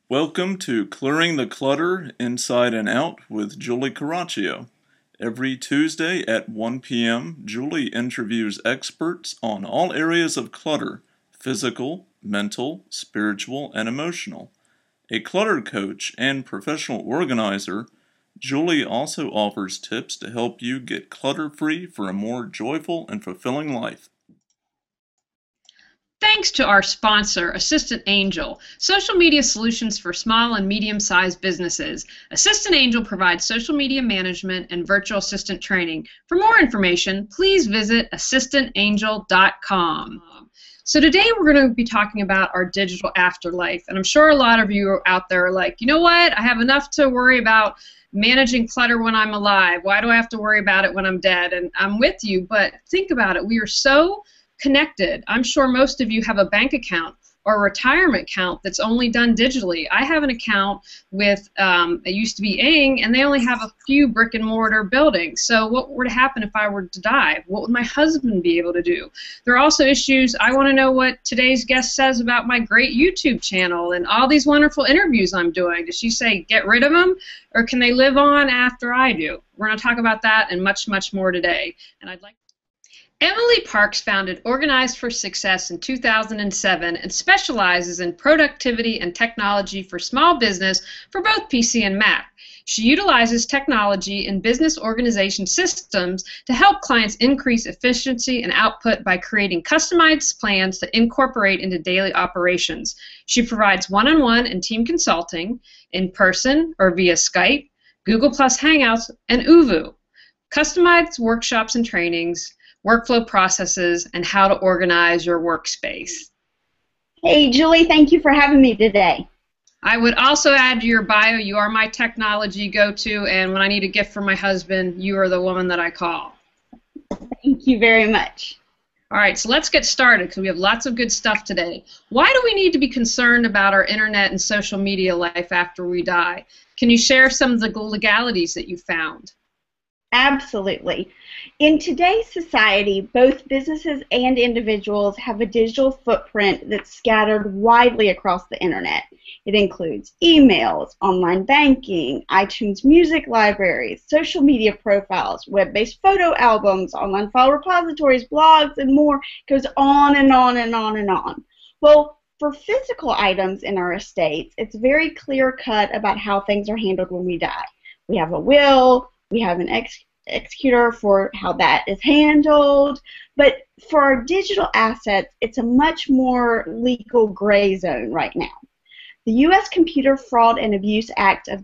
Welcome to Clearing the Clutter Inside and Out with Julie Caraccio. Every Tuesday at 1 p.m., Julie interviews experts on all areas of clutter: physical, mental, spiritual, and emotional. A clutter coach and professional organizer, Julie also offers tips to help you get clutter-free for a more joyful and fulfilling life. Thanks to our sponsor, Assistant Angel, social media solutions for small and medium-sized businesses. Assistant Angel provides social media management and virtual assistant training. For more information, please visit assistantangel.com. So today we're going to be talking about our digital afterlife, and I'm sure a lot of you out there are like, you know what, I have enough to worry about managing clutter when I'm alive. Why do I have to worry about it when I'm dead? And I'm with you, but think about it. We are so connected. I'm sure most of you have a bank account or a retirement account that's only done digitally. I have an account with, it used to be Ing, and they only have a few brick and mortar buildings. So what would happen if I were to die? What would my husband be able to do? There are also issues. I want to know what today's guest says about my great YouTube channel and all these wonderful interviews I'm doing. Does she say get rid of them, or can they live on after I do? We're going to talk about that and much, much more today. And I'd like Emily Parks founded Organized for Success in 2007 and specializes in productivity and technology for small business for both PC and Mac. She utilizes technology in business organization systems to help clients increase efficiency and output by creating customized plans to incorporate into daily operations. She provides one-on-one and team consulting in person or via Skype, Google Plus Hangouts, and ooVoo. Customized workshops and trainings, workflow processes, and how to organize your workspace. Hey, Julie, thank you for having me today. I would also add to your bio, you are my technology go-to, and when I need a gift for my husband, you are the woman that I call. Thank you very much. All right, so let's get started because we have lots of good stuff today. Why do we need to be concerned about our internet and social media life after we die? Can you share some of the legalities that you found? Absolutely. In today's society, both businesses and individuals have a digital footprint that's scattered widely across the internet. It includes emails, online banking, iTunes music libraries, social media profiles, web-based photo albums, online file repositories, blogs, and more. It goes on and on and on and on. Well, for physical items in our estates, it's very clear-cut about how things are handled when we die. We have a will, we have an executor for how that is handled, but for our digital assets, it's a much more legal gray zone right now. The U.S. Computer Fraud and Abuse Act of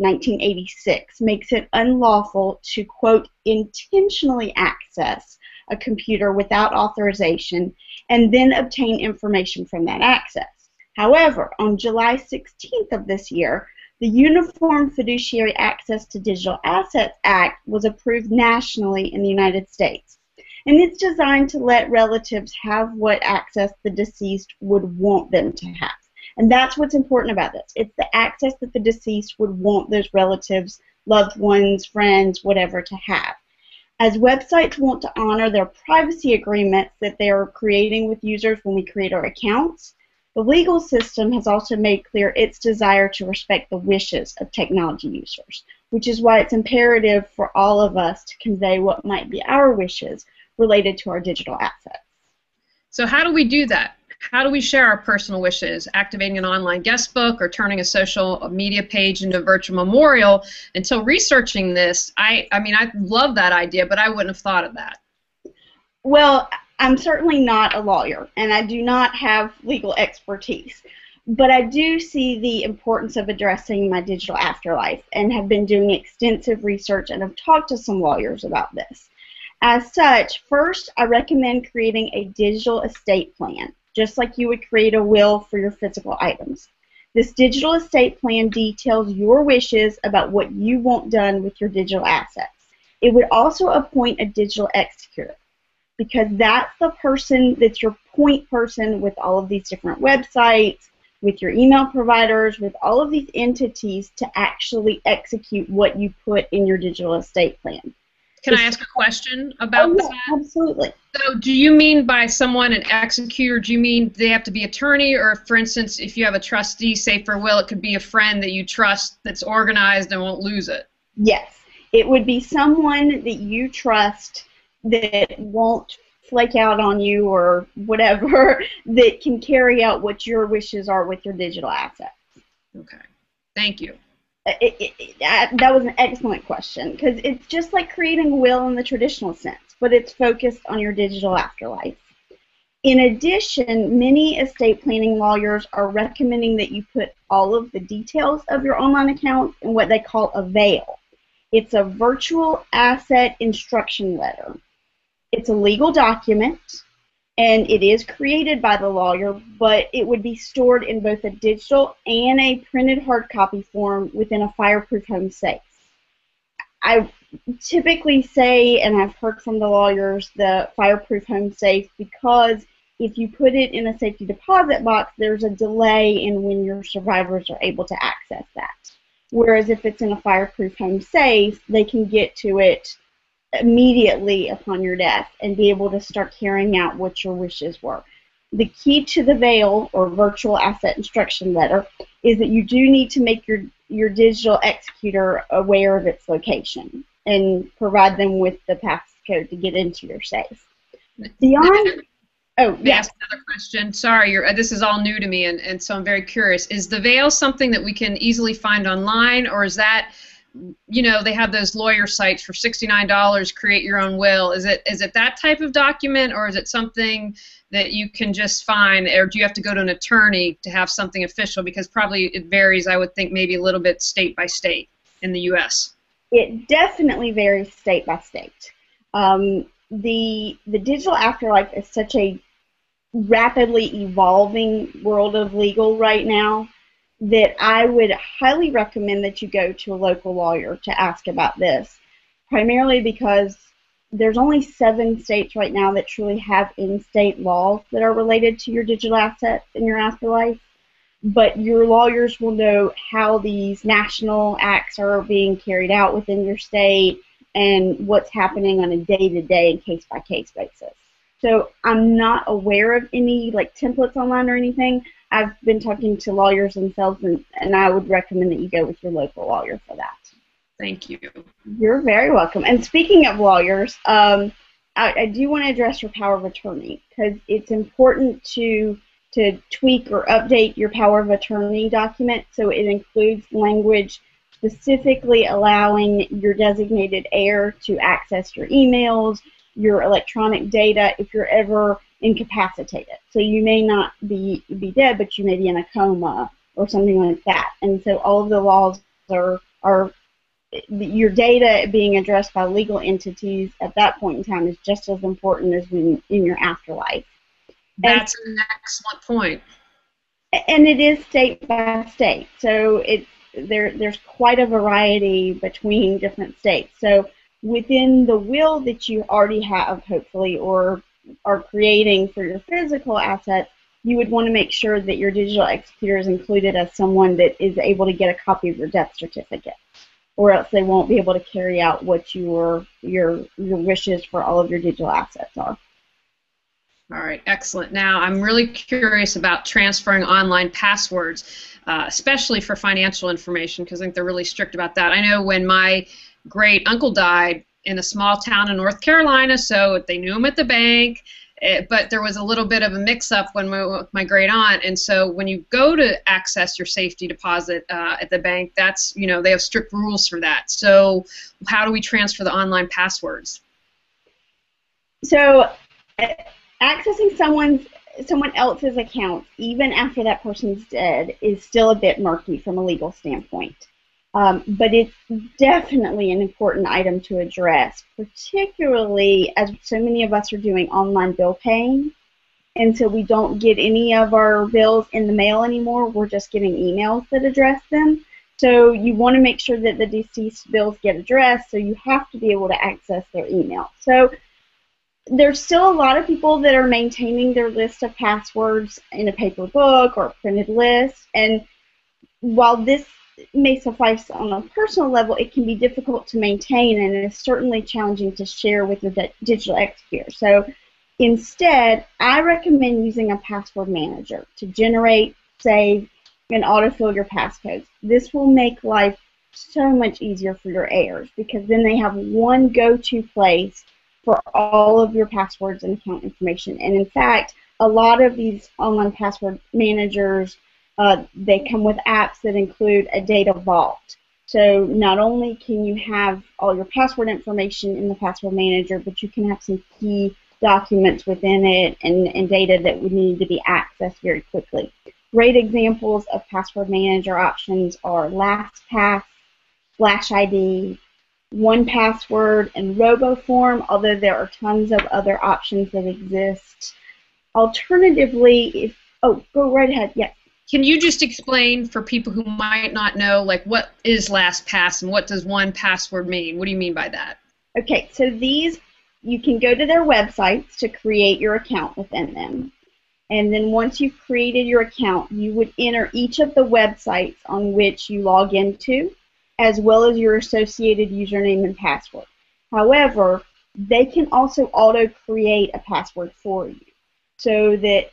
1986 makes it unlawful to, quote, intentionally access a computer without authorization and then obtain information from that access. However, on July 16th of this year, the Uniform Fiduciary Access to Digital Assets Act was approved nationally in the United States. And it's designed to let relatives have what access the deceased would want them to have. And that's what's important about this. It's the access that the deceased would want those relatives, loved ones, friends, whatever to have. As websites want to honor their privacy agreements that they are creating with users when we create our accounts, the legal system has also made clear its desire to respect the wishes of technology users, which is why it's imperative for all of us to convey what might be our wishes related to our digital assets. So how do we do that? How do we share our personal wishes? Activating an online guest book or turning a social media page into a virtual memorial? Until researching this, I mean, I love that idea, but I wouldn't have thought of that. Well, I'm certainly not a lawyer, and I do not have legal expertise, but I do see the importance of addressing my digital afterlife and have been doing extensive research and have talked to some lawyers about this. As such, first, I recommend creating a digital estate plan, just like you would create a will for your physical items. This digital estate plan details your wishes about what you want done with your digital assets. It would also appoint a digital executor, because that's the person that's your point person with all of these different websites, with your email providers, with all of these entities to actually execute what you put in your digital estate plan. Can I ask a question about Oh, yeah, that? absolutely. So do you mean by someone an executor, do you mean they have to be attorney, or for instance, if you have a trustee, say for will, it could be a friend that you trust that's organized and won't lose it? Yes, it would be someone that you trust that won't flake out on you or whatever that can carry out what your wishes are with your digital assets. Okay. Thank you. That was an excellent question because it's just like creating a will in the traditional sense, but it's focused on your digital afterlife. In addition, many estate planning lawyers are recommending that you put all of the details of your online account in what they call a VAIL. It's a virtual asset instruction letter. It's a legal document, and it is created by the lawyer, but it would be stored in both a digital and a printed hard copy form within a fireproof home safe. I typically say, and I've heard from the lawyers, the fireproof home safe, because if you put it in a safety deposit box, there's a delay in when your survivors are able to access that. Whereas if it's in a fireproof home safe, they can get to it immediately upon your death and be able to start carrying out what your wishes were. The key to the VAIL, or virtual asset instruction letter, is that you do need to make your digital executor aware of its location and provide them with the passcode to get into your safe. Beyond, oh, May I yes. ask another question? Sorry, this is all new to me, and so I'm very curious. Is the VAIL something that we can easily find online, or is that, you know, they have those lawyer sites for $69, create your own will? Is it that type of document, or is it something that you can just find, or do you have to go to an attorney to have something official? Because probably it varies, I would think, maybe a little bit state by state in the U.S. It definitely varies state by state. The digital afterlife is such a rapidly evolving world of legal right now that I would highly recommend that you go to a local lawyer to ask about this, primarily because there's only 7 states right now that truly have in-state laws that are related to your digital assets in your afterlife, but your lawyers will know how these national acts are being carried out within your state and what's happening on a day-to-day and case-by-case basis. So I'm not aware of any like templates online or anything. I've been talking to lawyers themselves, and I would recommend that you go with your local lawyer for that. Thank you. You're very welcome. And speaking of lawyers, I do want to address your power of attorney because it's important to tweak or update your power of attorney document so it includes language specifically allowing your designated heir to access your emails, your electronic data if you're ever incapacitated. So you may not be dead, but you may be in a coma or something like that. And so all of the laws are your data being addressed by legal entities at that point in time is just as important as in your afterlife. That's an excellent point. And it is state by state. So there's quite a variety between different states. So within the will that you already have, hopefully, or are creating for your physical assets, you would want to make sure that your digital executor is included as someone that is able to get a copy of your death certificate, or else they won't be able to carry out what your wishes for all of your digital assets are. All right, excellent. Now, I'm really curious about transferring online passwords, especially for financial information, because I think they're really strict about that. I know when my great uncle died in a small town in North Carolina, so they knew him at the bank, but there was a little bit of a mix-up when with my great aunt, and so when you go to access your safety deposit at the bank, that's, you know, they have strict rules for that. So how do we transfer the online passwords? So accessing someone else's account, even after that person's dead, is still a bit murky from a legal standpoint. But it's definitely an important item to address, particularly as so many of us are doing online bill paying, and so we don't get any of our bills in the mail anymore. We're just getting emails that address them. So you want to make sure that the deceased bills get addressed, so you have to be able to access their email. So there's still a lot of people that are maintaining their list of passwords in a paper book or a printed list, and while this may suffice on a personal level, it can be difficult to maintain and is certainly challenging to share with your digital executor. So instead, I recommend using a password manager to generate, save, and autofill your passcodes. This will make life so much easier for your heirs because then they have one go-to place for all of your passwords and account information. And in fact, a lot of these online password managers, they come with apps that include a data vault. So not only can you have all your password information in the password manager, but you can have some key documents within it and data that would need to be accessed very quickly. Great examples of password manager options are LastPass, FlashID, 1Password, and RoboForm, although there are tons of other options that exist. Alternatively, go right ahead, yes. Can you just explain for people who might not know, like, what is LastPass and what does 1Password mean? What do you mean by that? Okay, so these, you can go to their websites to create your account within them. And then once you've created your account, you would enter each of the websites on which you log into, as well as your associated username and password. However, they can also auto-create a password for you. So that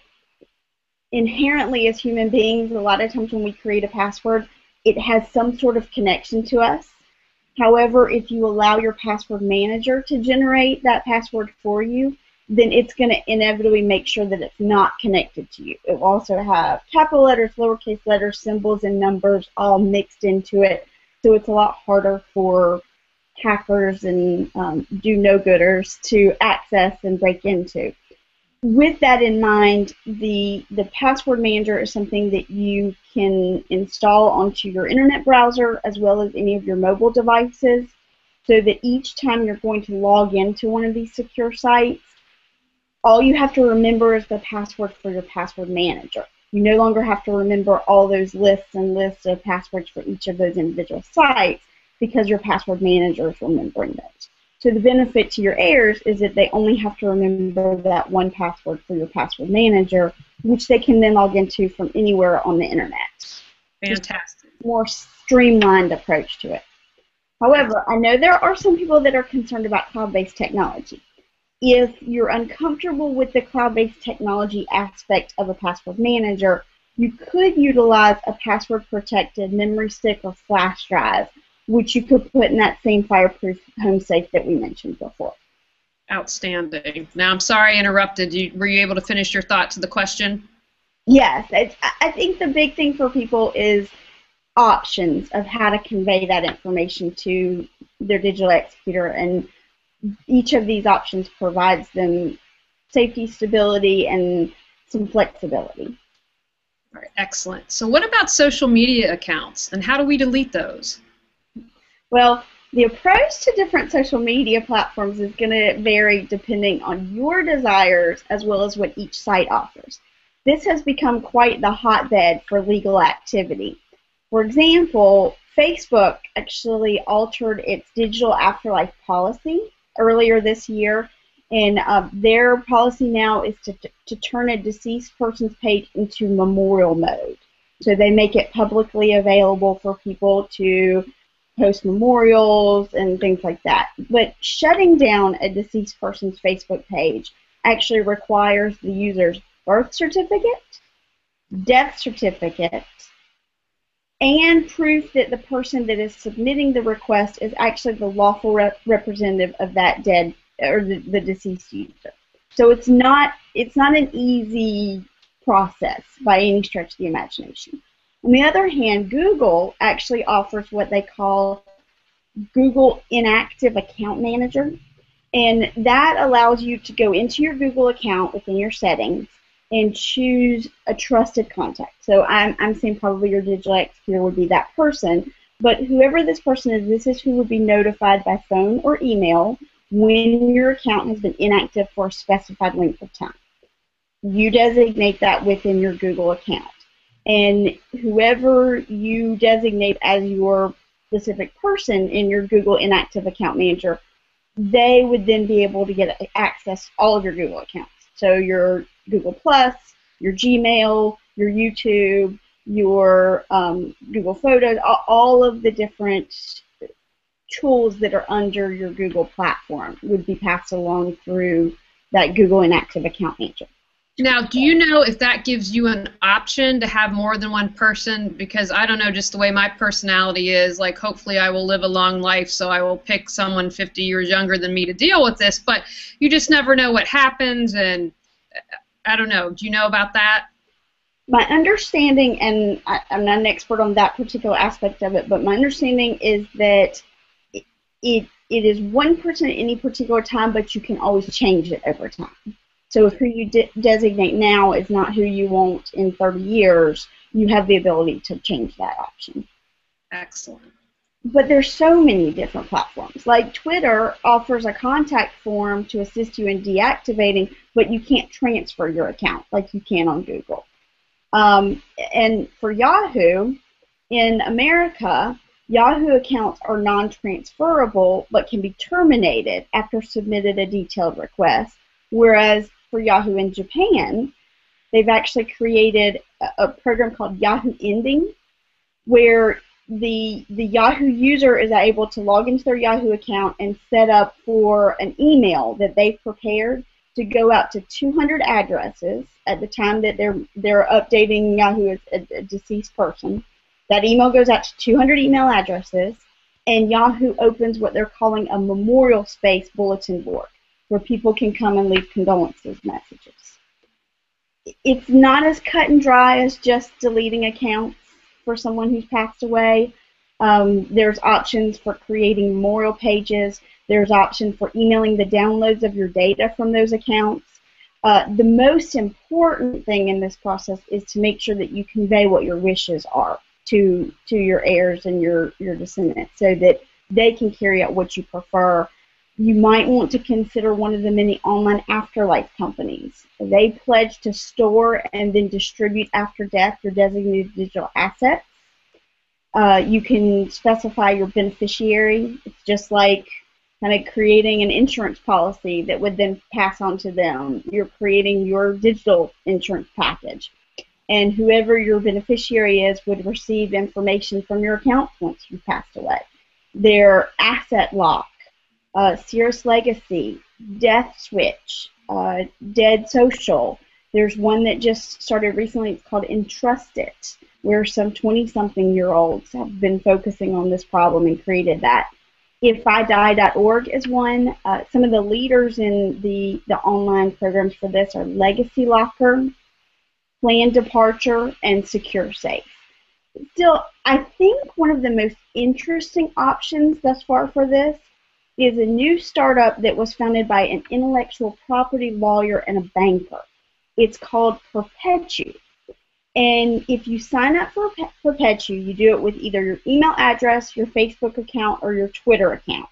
inherently as human beings, a lot of times when we create a password, it has some sort of connection to us. However, if you allow your password manager to generate that password for you, then it's going to inevitably make sure that it's not connected to you. It will also have capital letters, lowercase letters, symbols, and numbers all mixed into it. So it's a lot harder for hackers and do-no-gooders to access and break into. With that in mind, the password manager is something that you can install onto your internet browser as well as any of your mobile devices, so that each time you're going to log into one of these secure sites, all you have to remember is the password for your password manager. You no longer have to remember all those lists and lists of passwords for each of those individual sites because your password manager is remembering those. So the benefit to your heirs is that they only have to remember that one password for your password manager, which they can then log into from anywhere on the internet. Fantastic. More streamlined approach to it. However, I know there are some people that are concerned about cloud-based technology. If you're uncomfortable with the cloud-based technology aspect of a password manager, you could utilize a password-protected memory stick or flash drive, which you could put in that same fireproof home safe that we mentioned before. Outstanding. Now, I'm sorry I interrupted you. Were you able to finish your thought to the question? Yes. I think the big thing for people is options of how to convey that information to their digital executor, and each of these options provides them safety, stability, and some flexibility. All right, excellent. So what about social media accounts, and how do we delete those? Well, the approach to different social media platforms is going to vary depending on your desires as well as what each site offers. This has become quite the hotbed for legal activity. For example, Facebook actually altered its digital afterlife policy earlier this year, and their policy now is to turn a deceased person's page into memorial mode. So they make it publicly available for people to post memorials and things like that. But shutting down a deceased person's Facebook page actually requires the user's birth certificate, death certificate, and proof that the person that is submitting the request is actually the lawful representative of that dead or the deceased user. So it's not an easy process by any stretch of the imagination. On the other hand, Google actually offers what they call Google Inactive Account Manager, and that allows you to go into your Google account within your settings and choose a trusted contact. So I'm saying probably your digital executor would be that person, but whoever this person is, this is who would be notified by phone or email when your account has been inactive for a specified length of time. You designate that within your Google account. And whoever you designate as your specific person in your Google Inactive Account Manager, they would then be able to get access to all of your Google accounts. So your Google+, your Gmail, your YouTube, your Google Photos, all of the different tools that are under your Google platform would be passed along through that Google Inactive Account Manager. Now, do you know if that gives you an option to have more than one person? Because I don't know, just the way my personality is, like hopefully I will live a long life, so I will pick someone 50 years younger than me to deal with this, but you just never know what happens, and I don't know. Do you know about that? My understanding, and I'm not an expert on that particular aspect of it, but my understanding is that it is one person at any particular time, but you can always change it over time. So if who you designate now is not who you want in 30 years, you have the ability to change that option. Excellent. But there's so many different platforms. Like Twitter offers a contact form to assist you in deactivating, but you can't transfer your account like you can on Google. And for Yahoo, in America, Yahoo accounts are non-transferable but can be terminated after submitted a detailed request, whereas for Yahoo in Japan, they've actually created a program called Yahoo Ending, where the Yahoo user is able to log into their Yahoo account and set up for an email that they've prepared to go out to 200 addresses at the time that they're updating Yahoo as a deceased person. That email goes out to 200 email addresses, and Yahoo opens what they're calling a memorial space bulletin board, where people can come and leave condolences messages. It's not as cut and dry as just deleting accounts for someone who's passed away. There's options for creating memorial pages. There's options for emailing the downloads of your data from those accounts. The most important thing in this process is to make sure that you convey what your wishes are to your heirs and your descendants so that they can carry out what you prefer. You might want to consider one of the many online afterlife companies. They pledge to store and then distribute after death your designated digital assets. You can specify your beneficiary. It's just like kind of creating an insurance policy that would then pass on to them. You're creating your digital insurance package. And whoever your beneficiary is would receive information from your account once you passed away. Their asset lock, Cirrus Legacy, Death Switch, Dead Social. There's one that just started recently. It's called Entrusted, where some 20-something-year-olds have been focusing on this problem and created that. IfIDie.org is one. Some of the leaders in the online programs for this are Legacy Locker, Plan Departure, and Secure Safe. Still, I think one of the most interesting options thus far for this is a new startup that was founded by an intellectual property lawyer and a banker. It's called Perpetu. And if you sign up for Perpetu, you do it with either your email address, your Facebook account, or your Twitter account.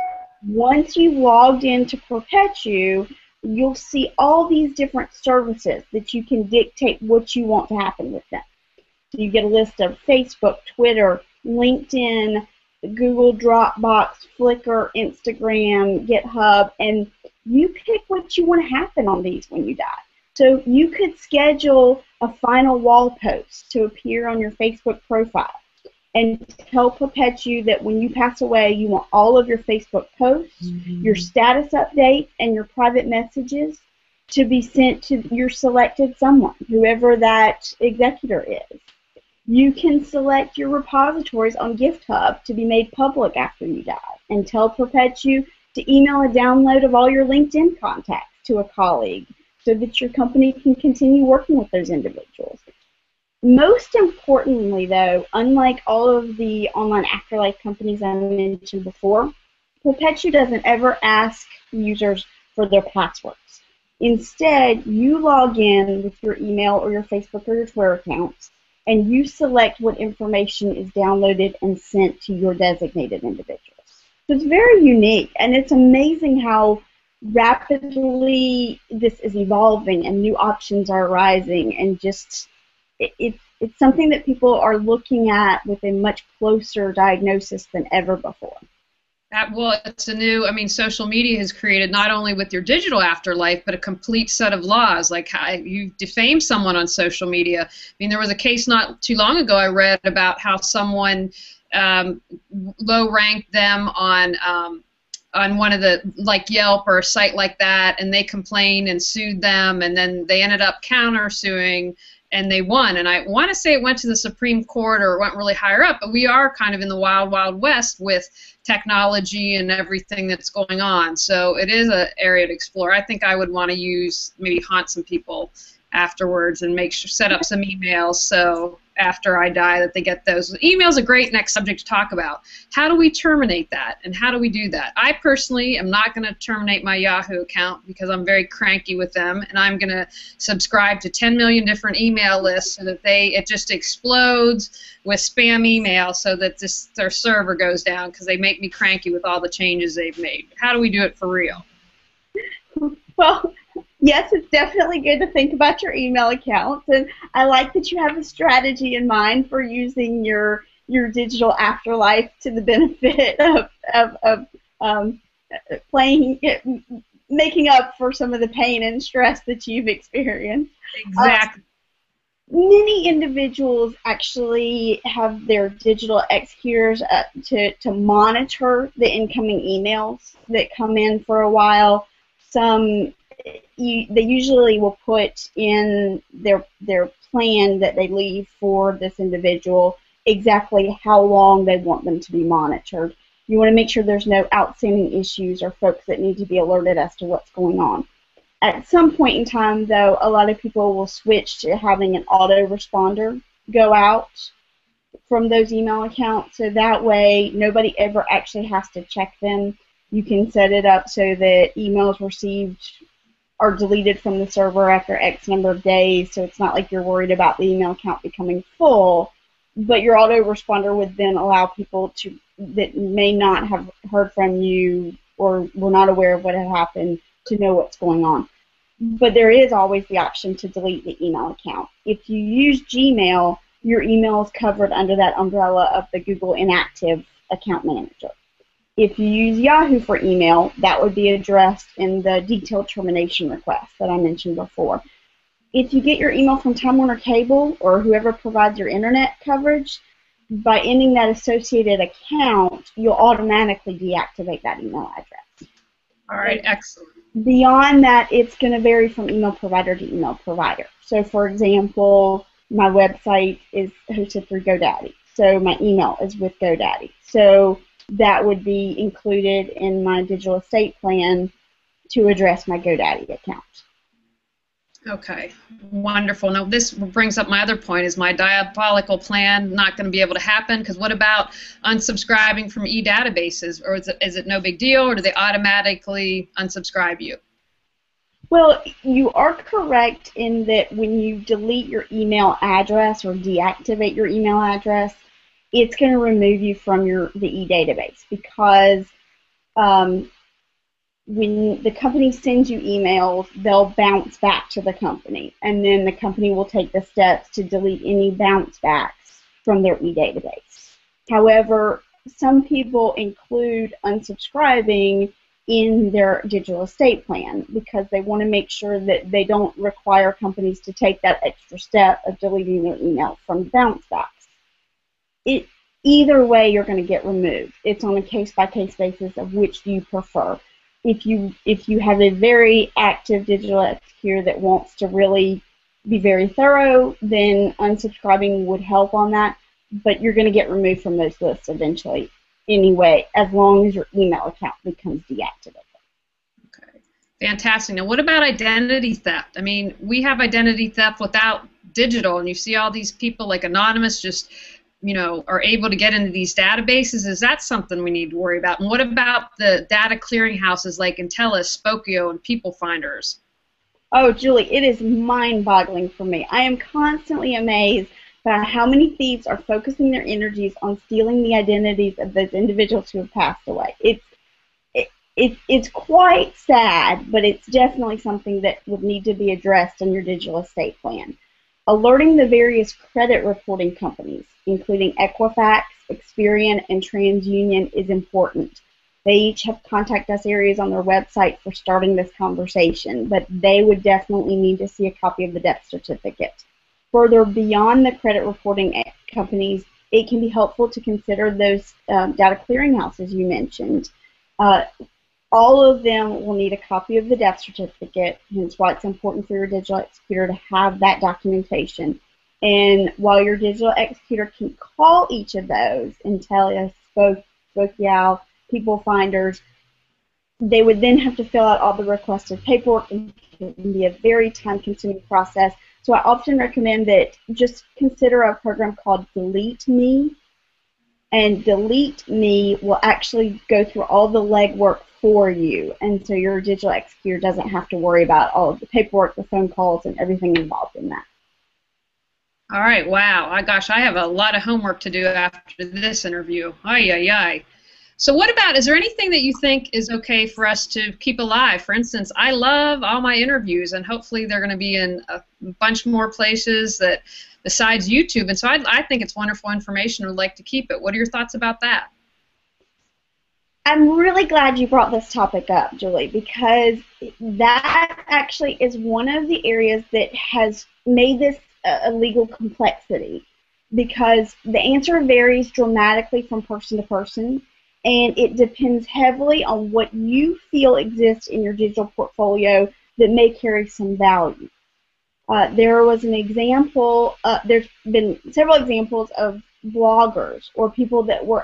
Once you've logged into Perpetu, you'll see all these different services that you can dictate what you want to happen with them. So you get a list of Facebook, Twitter, LinkedIn, Google Dropbox, Flickr, Instagram, GitHub, and you pick what you want to happen on these when you die. So you could schedule a final wall post to appear on your Facebook profile and tell Perpetu that when you pass away, you want all of your Facebook posts, your status updates, and your private messages to be sent to your selected someone, whoever that executor is. You can select your repositories on GiftHub to be made public after you die, and tell Perpetu to email a download of all your LinkedIn contacts to a colleague so that your company can continue working with those individuals. Most importantly, though, unlike all of the online afterlife companies I mentioned before, Perpetu doesn't ever ask users for their passwords. Instead, you log in with your email or your Facebook or your Twitter accounts, and you select what information is downloaded and sent to your designated individuals. So it's very unique, and it's amazing how rapidly this is evolving and new options are arising, and just it's something that people are looking at with a much closer diagnosis than ever before. Well, it's a new, I mean, social media has created not only with your digital afterlife, but a complete set of laws. Like how you defame someone on social media. I mean, there was a case not too long ago I read about how someone low ranked them on one of the, like Yelp or a site like that, and they complained and sued them, and then they ended up countersuing, and they won. And I want to say it went to the Supreme Court or it went really higher up, but we are kind of in the wild, wild west with technology and everything that's going on. So it is an area to explore. I think I would want to maybe haunt some people afterwards and make sure, set up some emails so after I die that they get those. Email's a great next subject to talk about. How do we terminate that, and how do we do that? I personally am not going to terminate my Yahoo account because I'm very cranky with them, and I'm going to subscribe to 10 million different email lists so that it just explodes with spam email so that their server goes down because they make me cranky with all the changes they've made. How do we do it for real? Well, yes, it's definitely good to think about your email accounts, and I like that you have a strategy in mind for using your digital afterlife to the benefit of making up for some of the pain and stress that you've experienced. Exactly. Many individuals actually have their digital executors to monitor the incoming emails that come in for a while. They usually will put in their plan that they leave for this individual exactly how long they want them to be monitored. You want to make sure there's no outstanding issues or folks that need to be alerted as to what's going on. At some point in time, though, a lot of people will switch to having an autoresponder go out from those email accounts, so that way nobody ever actually has to check them. You can set it up so that emails received are deleted from the server after X number of days, so it's not like you're worried about the email account becoming full, but your autoresponder would then allow people that may not have heard from you or were not aware of what had happened to know what's going on. But there is always the option to delete the email account. If you use Gmail, your email is covered under that umbrella of the Google Inactive Account Manager. If you use Yahoo for email, that would be addressed in the detailed termination request that I mentioned before. If you get your email from Time Warner Cable or whoever provides your internet coverage, by ending that associated account, you'll automatically deactivate that email address. All right, excellent. Beyond that, it's going to vary from email provider to email provider. So, for example, my website is hosted through GoDaddy, so my email is with GoDaddy. So that would be included in my digital estate plan to address my GoDaddy account. Okay, wonderful. Now this brings up my other point. Is my diabolical plan not going to be able to happen? Because what about unsubscribing from e-databases? Or is it no big deal, or do they automatically unsubscribe you? Well, you are correct in that when you delete your email address or deactivate your email address, it's going to remove you from the e-database, because when the company sends you emails, they'll bounce back to the company, and then the company will take the steps to delete any bounce backs from their e-database. However, some people include unsubscribing in their digital estate plan because they want to make sure that they don't require companies to take that extra step of deleting their email from bounce backs. Either way, you're going to get removed. It's on a case-by-case basis of which do you prefer. If you have a very active digital executor that wants to really be very thorough, then unsubscribing would help on that, but you're going to get removed from those lists eventually anyway, as long as your email account becomes deactivated. Okay, fantastic. Now, what about identity theft? I mean, we have identity theft without digital, and you see all these people like Anonymous just are able to get into these databases. Is that something we need to worry about? And what about the data clearinghouses like Intellis, Spokeo, and People Finders? Oh, Julie, it is mind-boggling for me. I am constantly amazed by how many thieves are focusing their energies on stealing the identities of those individuals who have passed away. It's quite sad, but it's definitely something that would need to be addressed in your digital estate plan. Alerting the various credit reporting companies, including Equifax, Experian, and TransUnion, is important. They each have contact us areas on their website for starting this conversation, but they would definitely need to see a copy of the death certificate. Further, beyond the credit reporting companies, it can be helpful to consider those data clearinghouses you mentioned. All of them will need a copy of the death certificate, hence why it's important for your digital executor to have that documentation. And while your digital executor can call each of those and tell us, Spokeyow, People Finders, they would then have to fill out all the requested paperwork, and it can be a very time-consuming process. So I often recommend that just consider a program called Delete Me, and Delete Me will actually go through all the legwork for you, and so your digital executor doesn't have to worry about all of the paperwork, the phone calls, and everything involved in that. All right, wow. Gosh, I have a lot of homework to do after this interview. Ay, ay, ay. So what about, is there anything that you think is okay for us to keep alive? For instance, I love all my interviews, and hopefully they're going to be in a bunch more places that besides YouTube, and so I think it's wonderful information. I'd like to keep it. What are your thoughts about that? I'm really glad you brought this topic up, Julie, because that actually is one of the areas that has made this a legal complexity, because the answer varies dramatically from person to person, and it depends heavily on what you feel exists in your digital portfolio that may carry some value. There was an example, there's been several examples of bloggers or people that were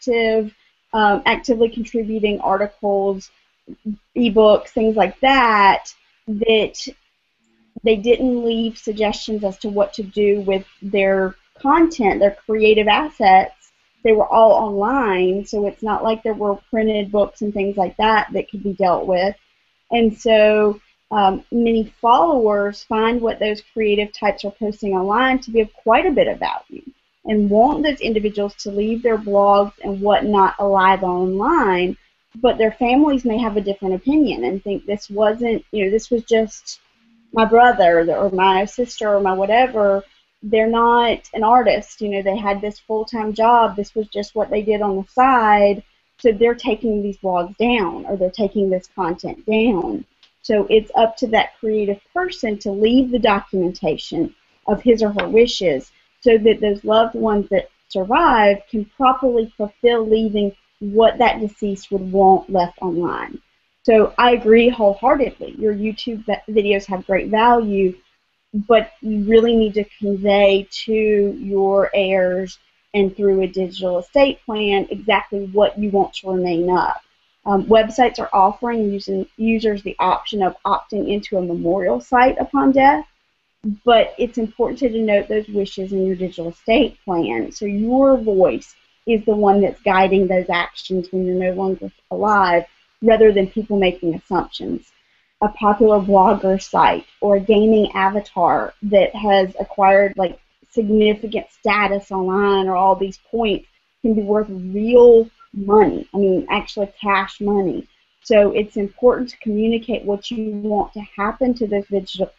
actively contributing articles, ebooks, things like that, that they didn't leave suggestions as to what to do with their content, their creative assets. They were all online, so it's not like there were printed books and things like that that could be dealt with. And so many followers find what those creative types are posting online to be of quite a bit of value, and want those individuals to leave their blogs and whatnot alive online, but their families may have a different opinion and think this wasn't, this was just my brother or my sister or my whatever. They're not an artist, they had this full-time job, this was just what they did on the side, so they're taking these blogs down, or they're taking this content down. So it's up to that creative person to leave the documentation of his or her wishes, so that those loved ones that survive can properly fulfill leaving what that deceased would want left online. So I agree wholeheartedly. Your YouTube videos have great value, but you really need to convey to your heirs and through a digital estate plan exactly what you want to remain up. Websites are offering users the option of opting into a memorial site upon death, but it's important to denote those wishes in your digital estate plan, so your voice is the one that's guiding those actions when you're no longer alive, rather than people making assumptions. A popular blogger site or a gaming avatar that has acquired significant status online or all these points can be worth real money. I mean, actually cash money. So it's important to communicate what you want to happen to those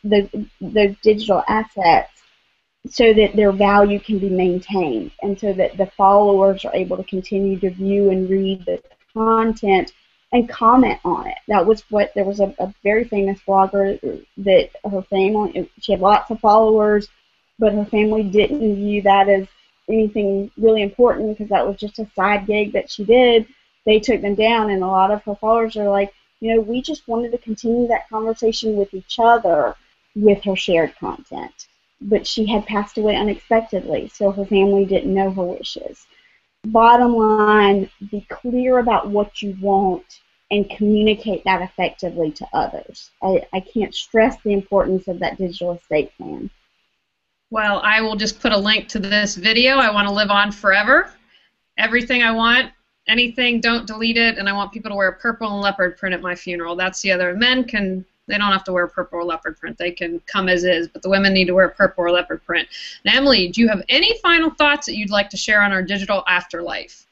digital assets, so that their value can be maintained, and so that the followers are able to continue to view and read the content and comment on it. There was a very famous blogger that her family, she had lots of followers, but her family didn't view that as anything really important because that was just a side gig that she did. They took them down, and a lot of her followers are like, we just wanted to continue that conversation with each other with her shared content. But she had passed away unexpectedly, so her family didn't know her wishes. Bottom line, be clear about what you want and communicate that effectively to others. I can't stress the importance of that digital estate plan. Well, I will just put a link to this video. I want to live on forever. Everything I want, anything, don't delete it, and I want people to wear purple and leopard print at my funeral. That's the other. Men they don't have to wear purple or leopard print. They can come as is, but the women need to wear purple or leopard print. Now, Emily, do you have any final thoughts that you'd like to share on our digital afterlife?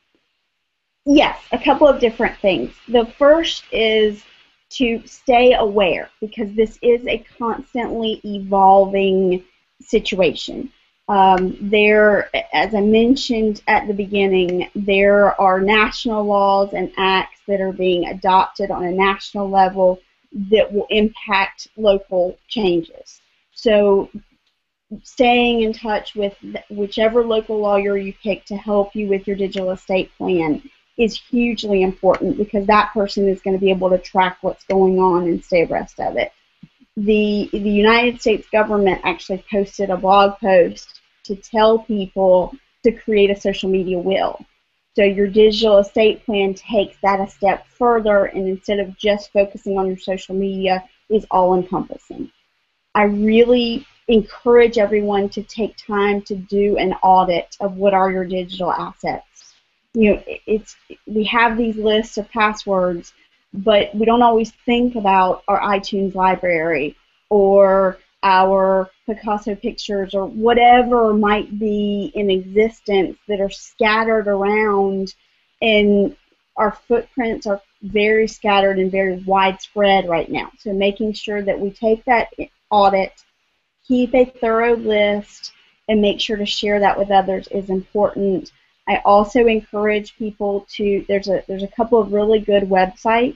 Yes, a couple of different things. The first is to stay aware, because this is a constantly evolving situation. There, as I mentioned at the beginning, there are national laws and acts that are being adopted on a national level that will impact local changes. So staying in touch with whichever local lawyer you pick to help you with your digital estate plan is hugely important, because that person is going to be able to track what's going on and stay abreast of it. The United States government actually posted a blog post to tell people to create a social media will. So your digital estate plan takes that a step further, and instead of just focusing on your social media, is all-encompassing. I really encourage everyone to take time to do an audit of what are your digital assets. You know, we have these lists of passwords, but we don't always think about our iTunes library or our Picasso pictures or whatever might be in existence that are scattered around, and our footprints are very scattered and very widespread right now. So making sure that we take that audit, keep a thorough list, and make sure to share that with others is important. I also encourage people to, there's a couple of really good websites.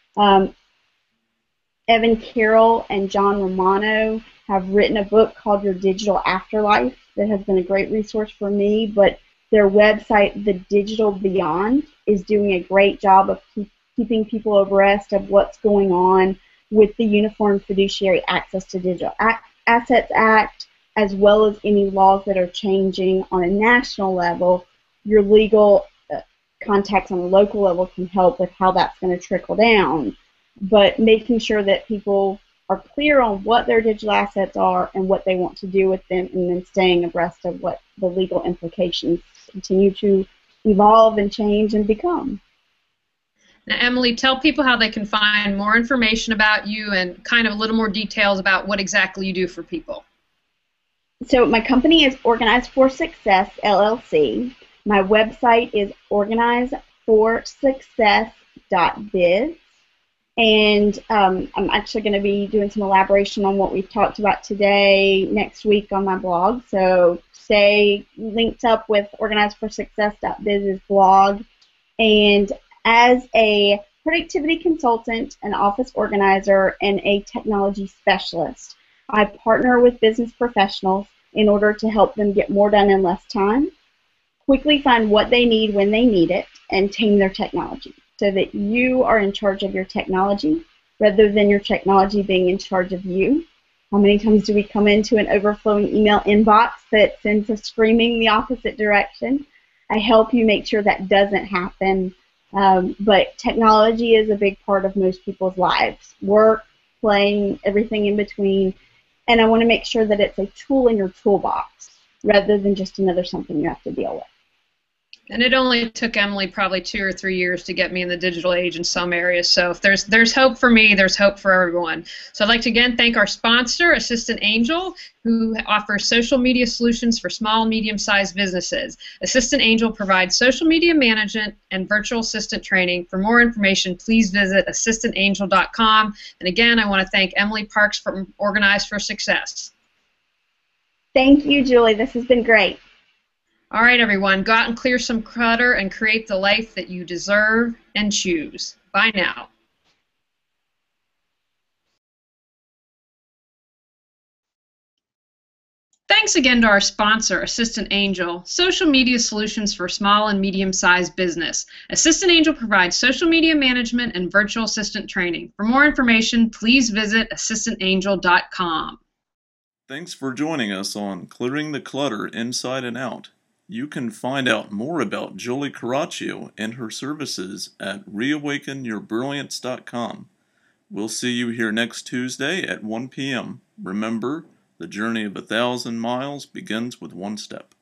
Evan Carroll and John Romano have written a book called Your Digital Afterlife that has been a great resource for me, but their website, The Digital Beyond, is doing a great job of keeping people abreast of what's going on with the Uniform Fiduciary Access to Digital Assets Act, as well as any laws that are changing on a national level. Your legal contacts on a local level can help with how that's going to trickle down. But making sure that people are clear on what their digital assets are and what they want to do with them, and then staying abreast of what the legal implications continue to evolve and change and become. Now, Emily, tell people how they can find more information about you and kind of a little more details about what exactly you do for people. So my company is Organize for Success, LLC. My website is organizeforsuccess.biz. And I'm actually going to be doing some elaboration on what we've talked about today next week on my blog. So stay linked up with organizeforsuccess.biz's blog. And as a productivity consultant, an office organizer, and a technology specialist, I partner with business professionals in order to help them get more done in less time, quickly find what they need when they need it, and tame their technology, so that you are in charge of your technology rather than your technology being in charge of you. How many times do we come into an overflowing email inbox that sends us screaming the opposite direction? I help you make sure that doesn't happen. But technology is a big part of most people's lives. Work, playing, everything in between. And I want to make sure that it's a tool in your toolbox rather than just another something you have to deal with. And it only took Emily probably 2 or 3 years to get me in the digital age in some areas. So if there's hope for me, there's hope for everyone. So I'd like to again thank our sponsor, Assistant Angel, who offers social media solutions for small and medium-sized businesses. Assistant Angel provides social media management and virtual assistant training. For more information, please visit assistantangel.com. And again, I want to thank Emily Parks from Organize for Success. Thank you, Julie. This has been great. All right, everyone, go out and clear some clutter and create the life that you deserve and choose. Bye now. Thanks again to our sponsor, Assistant Angel, social media solutions for small and medium-sized business. Assistant Angel provides social media management and virtual assistant training. For more information, please visit assistantangel.com. Thanks for joining us on Clearing the Clutter Inside and Out. You can find out more about Julie Caraccio and her services at reawakenyourbrilliance.com. We'll see you here next Tuesday at 1 p.m. Remember, the journey of 1,000 miles begins with one step.